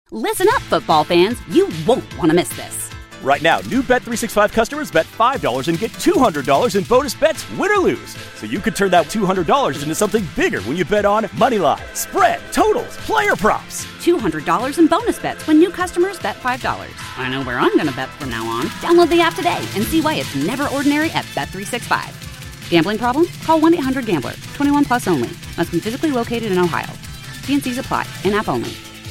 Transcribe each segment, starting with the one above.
Listen up, football fans. You won't want to miss this. Right now, new Bet365 customers bet $5 and get $200 in bonus bets, win or lose. So you could turn that $200 into something bigger when you bet on Moneyline, spread, totals, player props. $200 in bonus bets when new customers bet $5. I know where I'm going to bet from now on. Download the app today and see why it's never ordinary at Bet365. Gambling problem? Call 1-800-GAMBLER. 21 plus only. Must be physically located in Ohio. T&Cs apply. In-app only.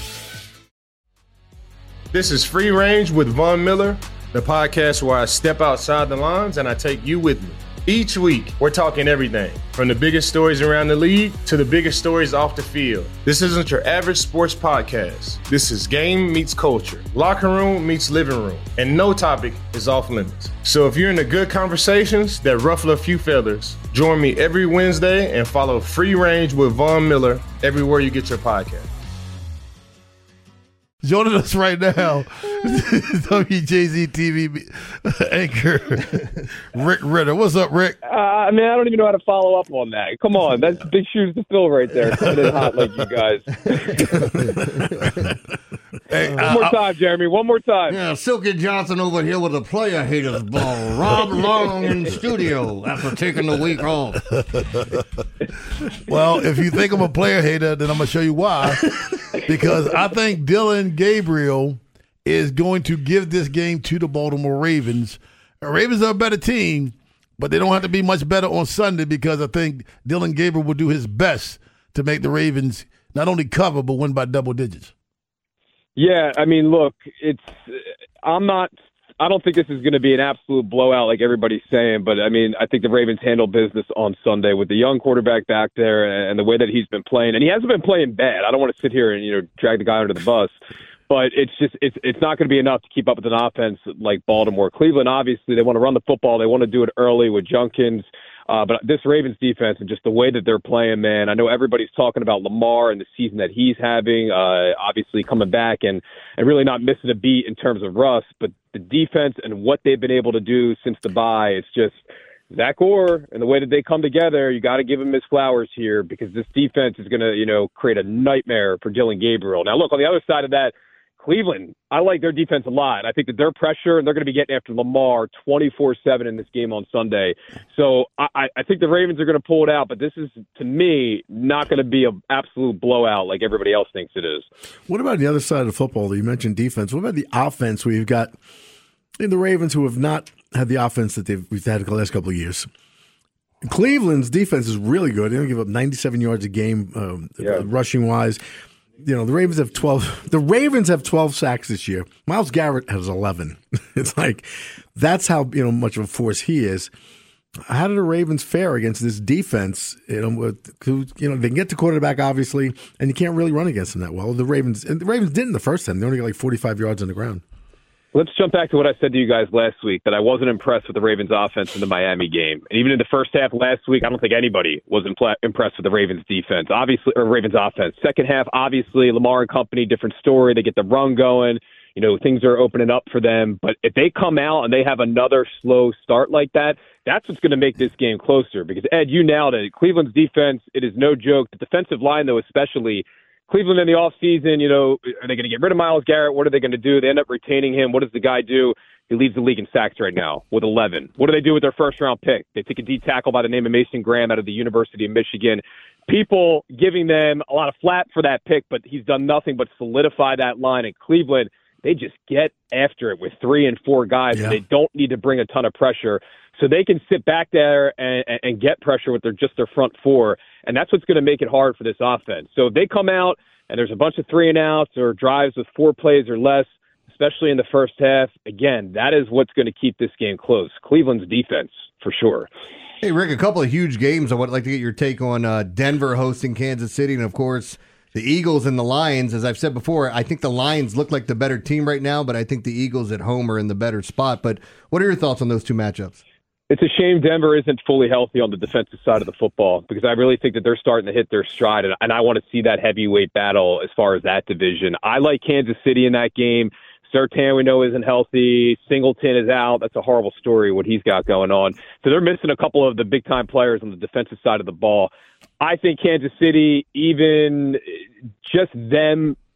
This is Free Range with Von Miller, the podcast where I step outside the lines and I take you with me. Each week, we're talking everything from the biggest stories around the league to the biggest stories off the field. This isn't your average sports podcast. This is game meets culture, locker room meets living room, and no topic is off limits. So if you're into good conversations that ruffle a few feathers, join me every Wednesday and follow Free Range with Von Miller everywhere you get your podcast. Joining us right now, WJZ TV anchor Rick Ritter. What's up, Rick? I don't even know how to follow up on that. Come on, that's big shoes to fill right there. Coming in hot like you guys. Hey, one more time, Jeremy. One more time. Yeah, Silky Johnson over here with a player haters ball. Rob Long in studio after taking the week off. Well, if you think I'm a player hater, then I'm going to show you why. Because I think Dillon Gabriel is going to give this game to the Baltimore Ravens. The Ravens are a better team, but they don't have to be much better on Sunday because I think Dillon Gabriel will do his best to make the Ravens not only cover, but win by double digits. Yeah, look, I don't think this is going to be an absolute blowout like everybody's saying, but I think the Ravens handle business on Sunday with the young quarterback back there and the way that he's been playing. And he hasn't been playing bad. I don't want to sit here and, drag the guy under the bus, but it's not going to be enough to keep up with an offense like Baltimore. Cleveland, obviously, they want to run the football. They want to do it early with Junkins. But this Ravens defense and just the way that they're playing, man, I know everybody's talking about Lamar and the season that he's having, obviously coming back and really not missing a beat in terms of Russ, but the defense and what they've been able to do since the bye, it's just Zach Orr and the way that they come together, you got to give him his flowers here because this defense is going to, create a nightmare for Dillon Gabriel. Now, look, on the other side of that, Cleveland, I like their defense a lot. I think that their pressure, and they're going to be getting after Lamar 24/7 in this game on Sunday. So I think the Ravens are going to pull it out, but this is, to me, not going to be an absolute blowout like everybody else thinks it is. What about the other side of the football? You mentioned defense. What about the offense where you've got the Ravens who have not had the offense that we've had the last couple of years? Cleveland's defense is really good. They don't give up 97 yards a game rushing-wise. The Ravens have 12. The Ravens have 12 sacks this year. Myles Garrett has 11. It's like that's how much of a force he is. How did the Ravens fare against this defense? They can get the quarterback obviously, and you can't really run against them that well. The Ravens didn't the first time. They only got like 45 yards on the ground. Let's jump back to what I said to you guys last week, that I wasn't impressed with the Ravens offense in the Miami game. And even in the first half last week, I don't think anybody was impressed with the Ravens defense, obviously, or Ravens offense. Second half, obviously, Lamar and company, different story. They get the run going. Things are opening up for them. But if they come out and they have another slow start like that, that's what's going to make this game closer. Because, Ed, you nailed it. Cleveland's defense, it is no joke. The defensive line, though, especially – Cleveland in the offseason, are they going to get rid of Myles Garrett? What are they going to do? They end up retaining him. What does the guy do? He leads the league in sacks right now with 11. What do they do with their first-round pick? They take a D tackle by the name of Mason Graham out of the University of Michigan. People giving them a lot of flack for that pick, but he's done nothing but solidify that line in Cleveland. They just get after it with 3 and 4 guys, and they don't need to bring a ton of pressure. So they can sit back there and get pressure with their front 4, and that's what's going to make it hard for this offense. So if they come out and there's a bunch of 3-and-outs or drives with 4 plays or less, especially in the first half, again, that is what's going to keep this game close. Cleveland's defense, for sure. Hey, Rick, a couple of huge games. I would like to get your take on Denver hosting Kansas City, and, of course, the Eagles and the Lions. As I've said before, I think the Lions look like the better team right now, but I think the Eagles at home are in the better spot. But what are your thoughts on those two matchups? It's a shame Denver isn't fully healthy on the defensive side of the football because I really think that they're starting to hit their stride, and I want to see that heavyweight battle as far as that division. I like Kansas City in that game. Surtain, we know, isn't healthy. Singleton is out. That's a horrible story, what he's got going on. So they're missing a couple of the big-time players on the defensive side of the ball. I think Kansas City, even just them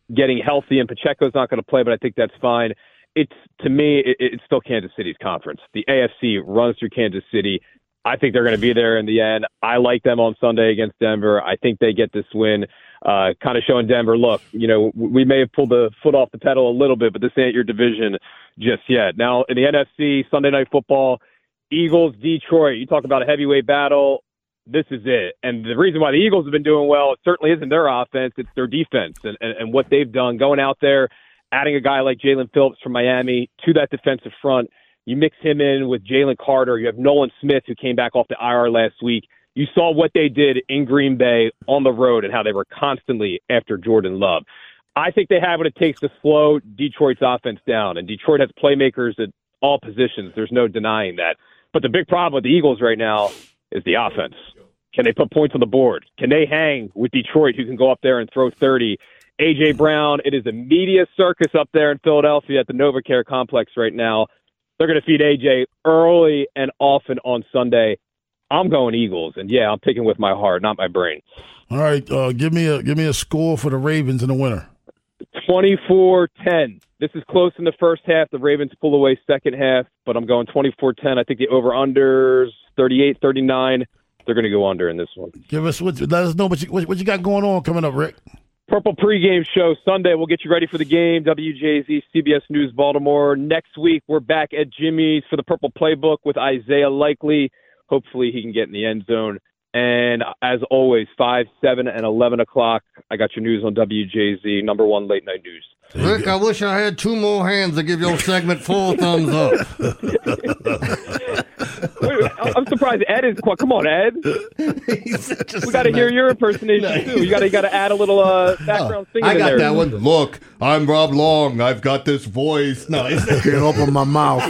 getting healthy, and Pacheco's not going to play, but I think that's fine. It's still Kansas City's conference. The AFC runs through Kansas City. I think they're going to be there in the end. I like them on Sunday against Denver. I think they get this win, kind of showing Denver, look, we may have pulled the foot off the pedal a little bit, but this ain't your division just yet. Now, in the NFC, Sunday Night Football, Eagles, Detroit, you talk about a heavyweight battle. This is it. And the reason why the Eagles have been doing well, it certainly isn't their offense, it's their defense and what they've done, going out there, adding a guy like Jalen Phillips from Miami to that defensive front. You mix him in with Jalen Carter. You have Nolan Smith, who came back off the IR last week. You saw what they did in Green Bay on the road and how they were constantly after Jordan Love. I think they have what it takes to slow Detroit's offense down, and Detroit has playmakers at all positions. There's no denying that. But the big problem with the Eagles right now is the offense. Can they put points on the board? Can they hang with Detroit, who can go up there and throw 30? A.J. Brown, it is a media circus up there in Philadelphia at the NovaCare complex right now. They're going to feed A.J. early and often on Sunday. I'm going Eagles, and yeah, I'm picking with my heart, not my brain. All right, give me a score for the Ravens in the winner. 24-10. This is close in the first half. The Ravens pull away second half, but I'm going 24-10. I think the over-under's 38-39. They're going to go under in this one. Let us know what you got going on coming up, Rick. Purple pregame show Sunday. We'll get you ready for the game. WJZ, CBS News, Baltimore. Next week, we're back at Jimmy's for the Purple Playbook with Isaiah Likely. Hopefully, he can get in the end zone. And as always, 5, 7, and 11 o'clock, I got your news on WJZ, number one late night news. Rick, I wish I had 2 more hands to give your segment full thumbs up. Wait, I'm surprised Ed is quiet. Come on, Ed. We got to hear your impersonation, too. You got to add a little background singing in there. I got that one. Look, I'm Rob Long. I've got this voice. No, I can't open my mouth.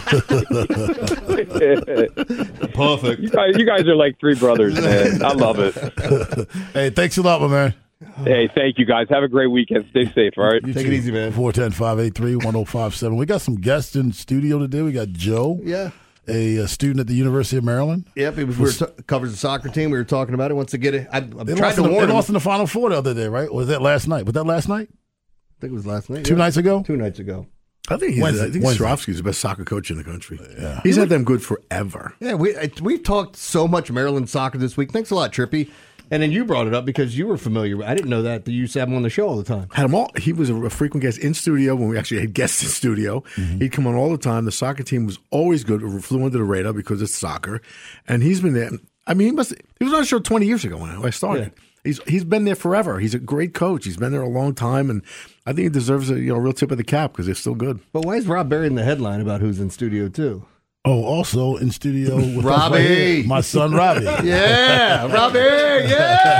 Perfect. You guys are like 3 brothers, man. I love it. Hey, thanks a lot, my man. Hey, thank you, guys. Have a great weekend. Stay safe, all right? Take it easy, man. 410-583-1057. We got some guests in studio today. We got Joe. Yeah. A student at the University of Maryland. Yep, covers the soccer team. We were talking about it. Wants to get it. They lost in the Final Four the other day, right? Or was that last night? Was that last night? I think it was last night. 2 nights ago? 2 nights ago. I think Swarovski's the best soccer coach in the country. Yeah. He's had them good forever. Yeah, we've talked so much Maryland soccer this week. Thanks a lot, Trippy. And then you brought it up because you were familiar. I didn't know that you used to have him on the show all the time. Had him all. He was a frequent guest in studio when we actually had guests in studio. Mm-hmm. He'd come on all the time. The soccer team was always good. It flew under the radar because it's soccer. And he's been there. I mean, he was on the show 20 years ago when I started. Yeah. He's been there forever. He's a great coach. He's been there a long time, and I think he deserves a real tip of the cap because they're still good. But why is Rob burying the headline about who's in studio too? Oh, also in studio with Robbie, us right here, my son Robbie. Yeah, Robbie, yeah.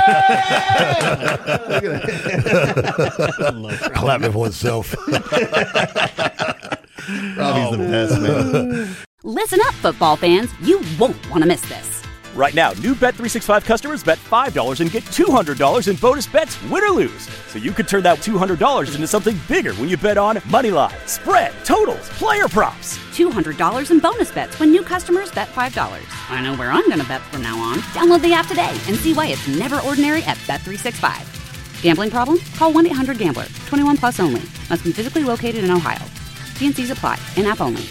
Clapping for himself. Robbie's the best, man. Listen up, football fans. You won't want to miss this. Right now, new Bet365 customers bet $5 and get $200 in bonus bets, win or lose. So you could turn that $200 into something bigger when you bet on moneyline, spread, totals, player props. $200 in bonus bets when new customers bet $5. I know where I'm going to bet from now on. Download the app today and see why it's never ordinary at Bet365. Gambling problem? Call 1-800-GAMBLER. 21 plus only. Must be physically located in Ohio. T&Cs apply. In-app only.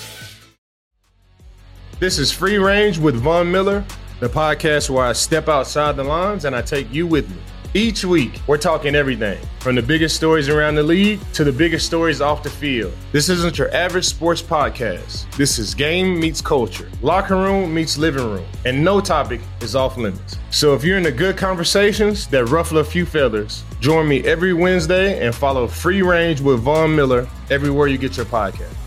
This is Free Range with Von Miller, the podcast where I step outside the lines and I take you with me. Each week, we're talking everything from the biggest stories around the league to the biggest stories off the field. This isn't your average sports podcast. This is game meets culture, locker room meets living room, and no topic is off limits. So if you're into good conversations that ruffle a few feathers, join me every Wednesday and follow Free Range with Von Miller everywhere you get your podcast.